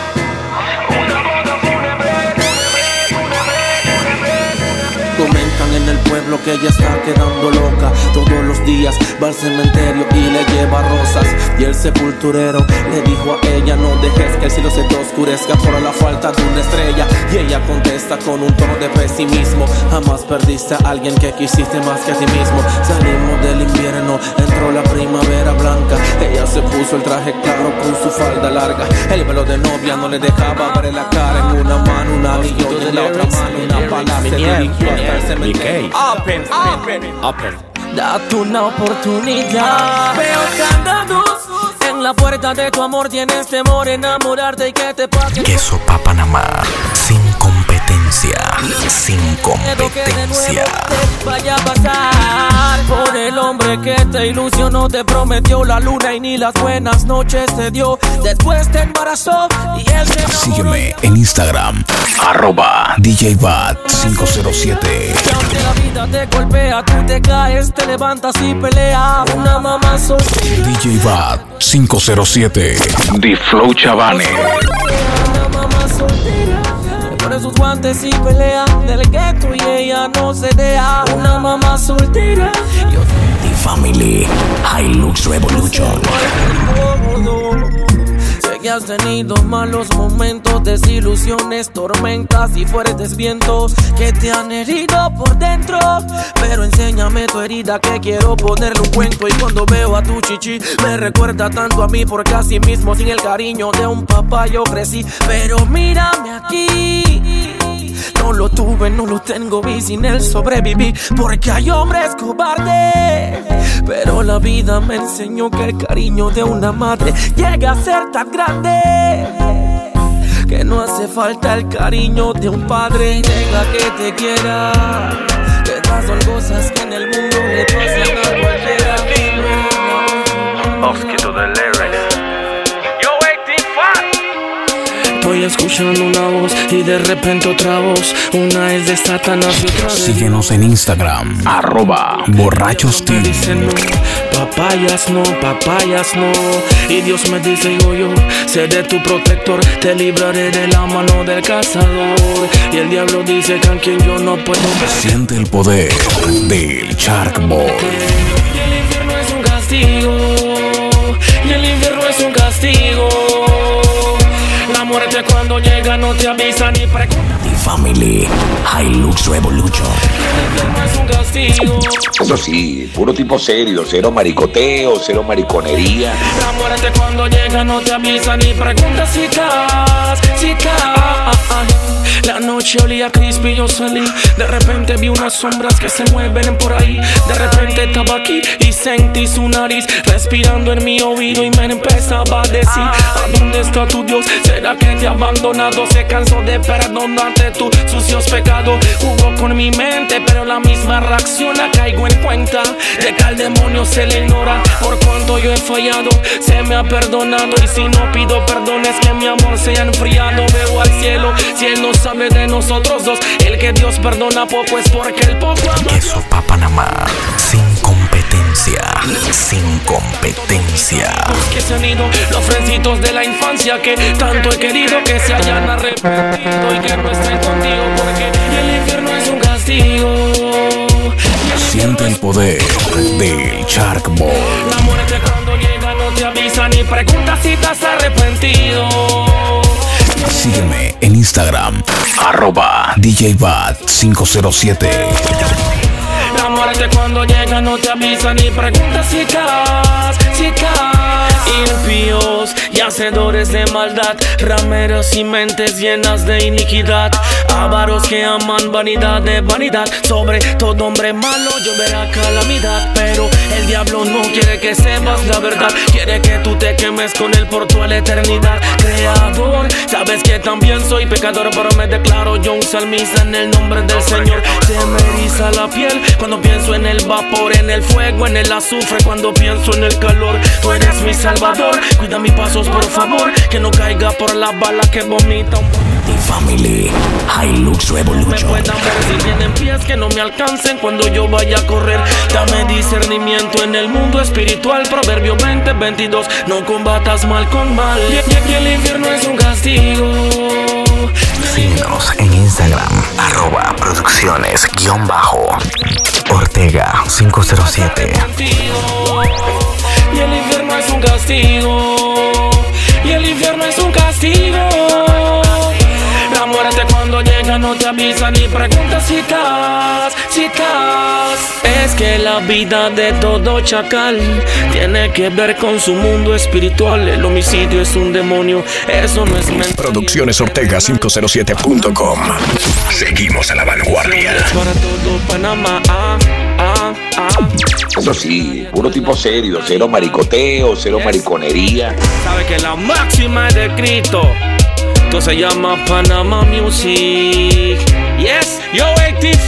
Una boda fúnebre, fúnebre, fúnebre, fúnebre. Comentan en el pueblo que ella está quedando loca. Todos los días va al cementerio y le lleva rosas. Y el sepulturero le dijo a ella: no dejes que el cielo se te oscurezca por la falta de una estrella. Y ella contesta con un tono de pesimismo: jamás perdiste a alguien que quisiste más que a ti mismo. Salimos del invierno, entró la primavera blanca. Ella se puso el traje claro con su falda larga. El velo de novia no le dejaba ver la cara. En una mano un anillo y en la otra mano una pala. Se dirigió hasta el cementerio. Open, open, open. Date una oportunidad. Veo candados en la puerta de tu amor. Tienes temor en enamorarte y que te paguen. Queso Pa Panamá, sin competencia. sin competencia. Vaya a pasar por el hombre que te ilusionó, te prometió la luna y ni las buenas noches te dio. Después te embarazó y él se enamoró. Sígueme en Instagram, arroba D J Bat cinco cero siete. Y aunque la vida te golpea, tú te caes, te levantas y peleas. Una mamá soltera. D J Bat cinco cero siete. The Flow Chavane. Una mamá soltera. Pone sus guantes y pelea del gueto y ella no se deja. Una mamá soltera. The Family Hilux Revolution. Sé que has tenido malos momentos, desilusiones, tormentas y fuertes vientos que te han herido por dentro. Pero enséñame tu herida que quiero ponerle un cuento. Y cuando veo a tu chichi me recuerda tanto a mí, porque así mismo sin el cariño de un papá yo crecí. Pero mírame aquí, no lo tuve, no lo tengo, vi sin él sobreviví. Porque hay hombres cobardes, pero la vida me enseñó que el cariño de una madre llega a ser tan grande que no hace falta el cariño de un padre. Deja que te quiera, que estas son cosas que en el mundo le pasan a cualquiera. Mosquito de lyrics. Yo eighty-five. Estoy escuchando una voz y de repente otra voz. Una es de Satanás y otra de... Síguenos en Instagram, arroba Borrachos Team. Dicen no, papayas no, papayas no. Y Dios me dice, yo, yo seré tu protector, te libraré de la mano del cazador. Y el diablo dice que a quien yo no puedo ver. Siente el poder del Shark Boy. Y el infierno es un castigo, y el infierno es un castigo. La muerte cuando llega no te avisa ni pregunta. The Family Hilux Revolution. Es un castigo. Eso sí, puro tipo serio, cero maricoteo, cero mariconería. La muerte cuando llega no te avisa ni pregunta si estás, si estás. La noche olía crispy, yo salí. De repente vi unas sombras que se mueven por ahí. De repente estaba aquí y sentí su nariz respirando en mi oído y me empezaba a decir: ¿a dónde está tu Dios? ¿Será que te ha abandonado? Se cansó de perdonarte tus sucios pecados. Jugó con mi mente, pero la misma reacciona. Caigo en cuenta de que al demonio se le ignora. Por cuanto yo he fallado, se me ha perdonado. Y si no pido perdón es que mi amor se ha enfriado. Veo al cielo, si él no sabe de nosotros dos, el que Dios perdona poco es porque el poco ama. Eso pa' Panamá, sin competencia, sin competencia. Que se han ido los frencitos de la infancia que tanto he querido, que se hayan arrepentido y que no estén contigo, porque el infierno es un castigo. Siente el poder del Shark Boy. La muerte cuando llega no te avisa ni pregunta si estás arrepentido. Sígueme en Instagram, arroba D J Bat cinco cero siete. La muerte cuando llega no te avisa ni pregunta si estás, si estás. Impíos y hacedores de maldad, rameros y mentes llenas de iniquidad, ávaros que aman vanidad de vanidad. Sobre todo hombre malo lloverá calamidad, pero el diablo no quiere que sepas la verdad. Quiere que tú te quemes con él por toda la eternidad. Creador, sabes que también soy pecador, pero me declaro yo un salmista en el nombre del Señor. Se me eriza la piel cuando pienso en el vapor, en el fuego, en el azufre, cuando pienso en el calor. Tú eres mi salvador, cuida mis pasos por favor, que no caiga por la bala que vomita. The Family Hilux Revolution. Me puedan ver si tienen pies que no me alcancen cuando yo vaya a correr. Dame discernimiento en el mundo espiritual. Proverbio veinte veintidós. No combatas mal con mal, y el infierno es un castigo. Síguenos en Instagram, arroba producciones guión bajo Ortega cinco cero siete. Y el infierno es un castigo, y el infierno es un castigo. La muerte cuando llega no te avisa ni pregunta si estás, si estás. Es que la vida de todo chacal tiene que ver con su mundo espiritual. El homicidio es un demonio, eso no es mentira. Producciones Ortega cinco cero siete punto com. Seguimos a la vanguardia. Para todo Panamá, ah, ah, ah. Eso sí, puro tipo serio, cero maricoteo, cero mariconería. Sabe que la máxima es de Cristo. Esto se llama Panama Music. Yes, yo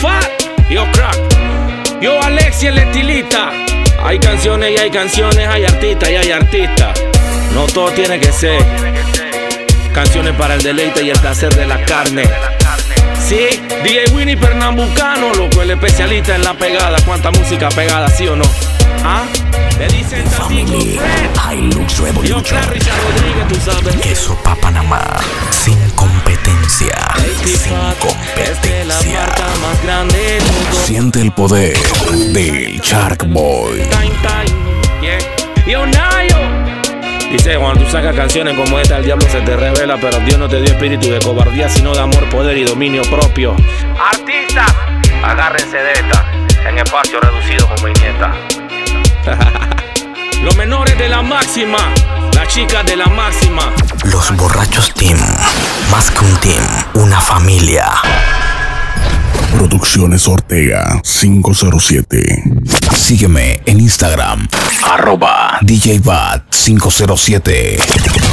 Fat, yo Crack, yo Alexi el estilista. Hay canciones y hay canciones, hay artistas y hay artistas. No todo tiene que ser canciones para el deleite y el placer de la carne. Sí, D J Winnie Pernambucano, loco, el especialista en la pegada. ¿Cuánta música pegada, sí o no? ¿Ah? Le dicen Family, Hilux Revolution, queso Papanamá, sin competencia, sin competencia. Siente el poder del Shark Boy. Yo Nayo. Dice, cuando tú sacas canciones como esta, el diablo se te revela, pero Dios no te dio espíritu de cobardía, sino de amor, poder y dominio propio. Artistas, agárrense de esta, en espacio reducido como nieta. Los menores de la máxima, las chicas de la máxima. Los Borrachos Team, más que un team, una familia. Producciones Ortega cinco cero siete. Sígueme en Instagram, arroba D J Bat cinco cero siete.